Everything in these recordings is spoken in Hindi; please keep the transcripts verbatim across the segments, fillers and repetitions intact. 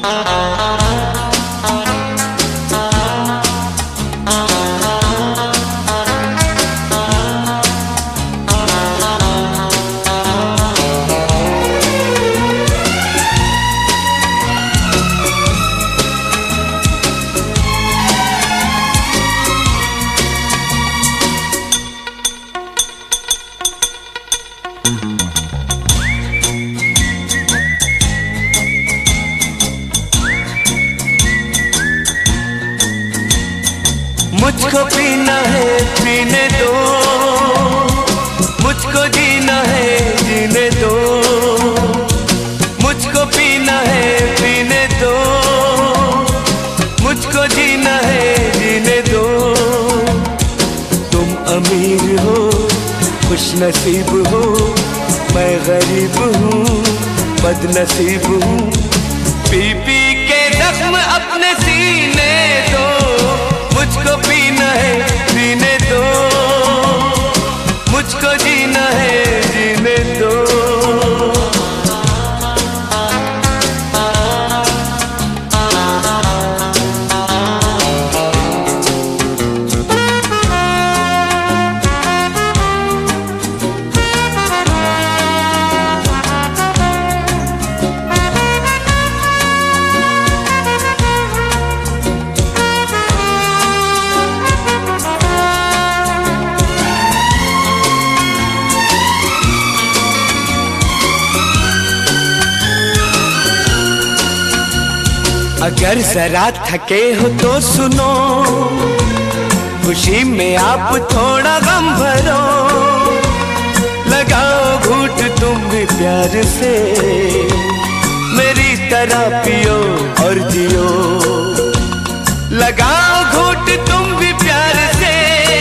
मुझको पीना है पीने दो, मुझको जीना है जीने दो, मुझको पीना है पीने दो, मुझको जीना है जीने दो। तुम अमीर हो खुश नसीब हो, मैं गरीब हूँ बदनसीब हूँ। पी पी के जख्म अपने सीने दो, मुझको पीना है पीने दो, मुझको जीना है जीने दो। अगर जरा थके हो तो सुनो, खुशी में आप थोड़ा गम भरो, लगाओ घूंट तुम भी प्यार से, मेरी तरह पियो और जियो। लगाओ घूंट तुम भी प्यार से,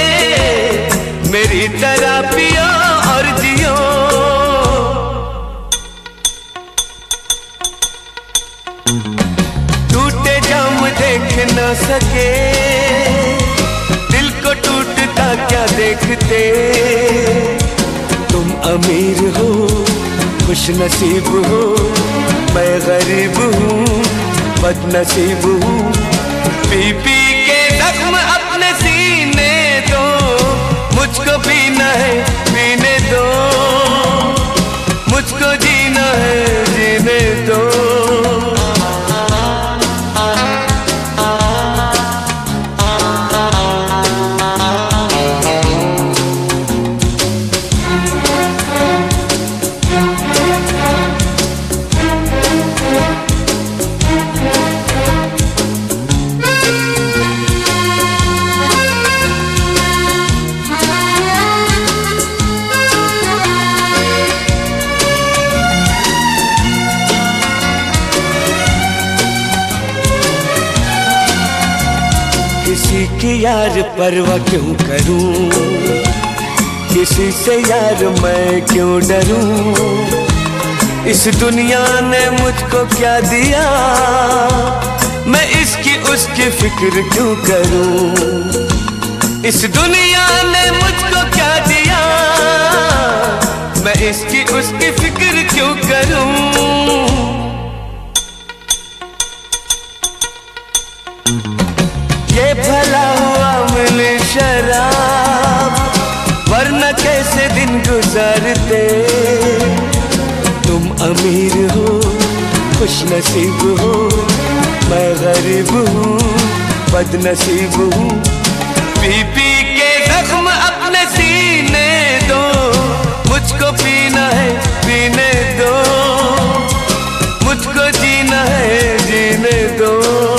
मेरी तरह पियो और जियो। टूटे जाम देख न सके, दिल को टूटता क्या देखते। तुम अमीर हो खुश नसीब हो, मैं गरीब हूँ बदनसीब हूँ। पी पी के जख्म अपने सीने दो, मुझको पीना है पीने दो, मुझको जीना है जीने दो। किसी की यार परवाह क्यों करूं, किसी से यार मैं क्यों डरूं। इस दुनिया ने मुझको क्या दिया, मैं इसकी उसकी फिक्र क्यों करूं। इस दुनिया ने मुझको क्या दिया, मैं इसकी उसकी फिक्र क्यों करूं। ये भला हुआ मिले शराब, वरना कैसे दिन गुजारते। तुम अमीर हो खुश नसीब हो, मैं गरीब हूँ बदनसीब हूँ। पी पी के जख्म अपने सीने दो, मुझको पीना है पीने दो, मुझको जीना है जीने दो।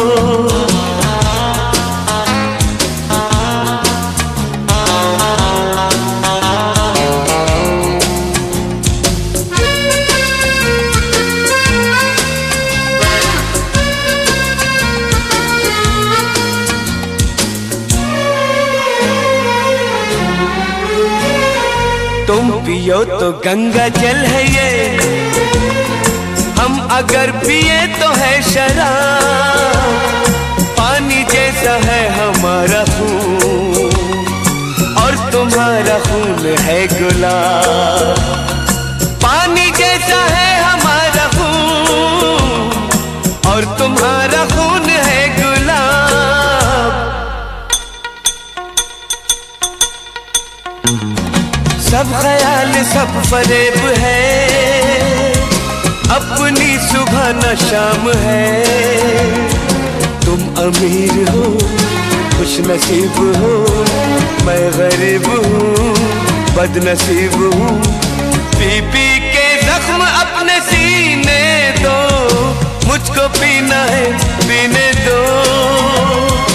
तुम पियो तो गंगा जल है ये, हम अगर पिए तो है शराब। पानी जैसा है हमारा खून और तुम्हारा खून है गुलाब। पानी जैसा है हमारा खून और तुम्हारा सब ख्याल सब फरेब है, अपनी सुबह न शाम है। तुम अमीर हो खुश नसीब हो, मैं गरीब हूँ बदनसीब हूँ। पी पी के जख्म अपने सीने दो, मुझको पीना है पीने दो।